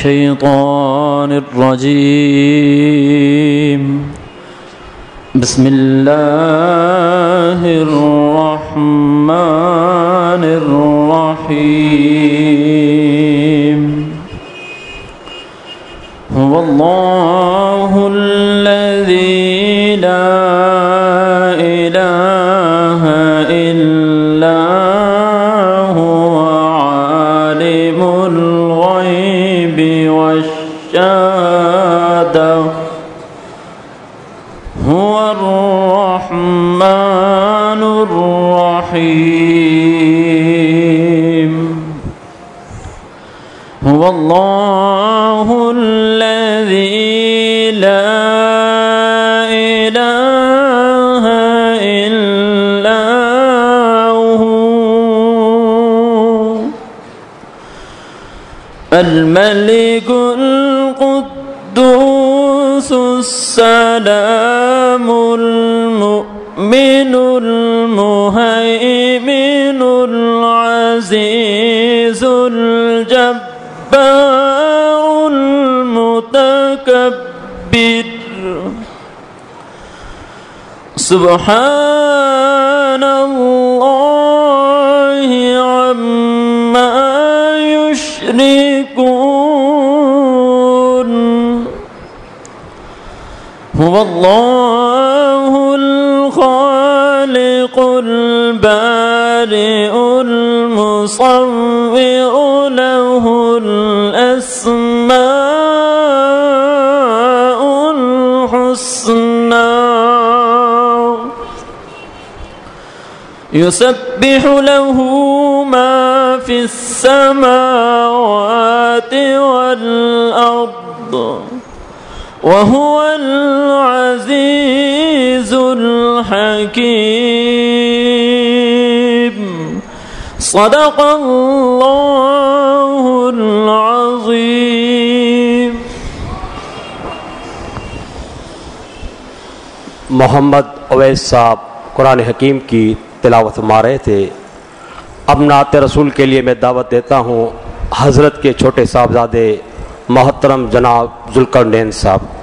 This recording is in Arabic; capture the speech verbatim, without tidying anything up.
الشيطان الرجيم. بسم الله الرحمن الرحيم. هو الله الذي لا إله إلا هو عالم الغيب والشهادة هو الرحمن الرحيم. هو الله الذي لا إله إلا هو الملك القدوس السلام المؤمن المهيمن العزيز الجبار المتكبر. سبحان الله عما يشركون. هو الله الخالق البارئ المصور له الأسماء الحسنى يسبح له ما في السماوات والأرض وهو العزيز الحكيم. صدق الله العظيم. मोहम्मद अवैस साहब कुरान हकीम की तिलावत फरमा रहे थे। अब नात रसूल के लिए मैं दावत देता हूँ हज़रत के छोटे साहबजादे मोहतरम जनाब ज़ुल्करनैन साहब।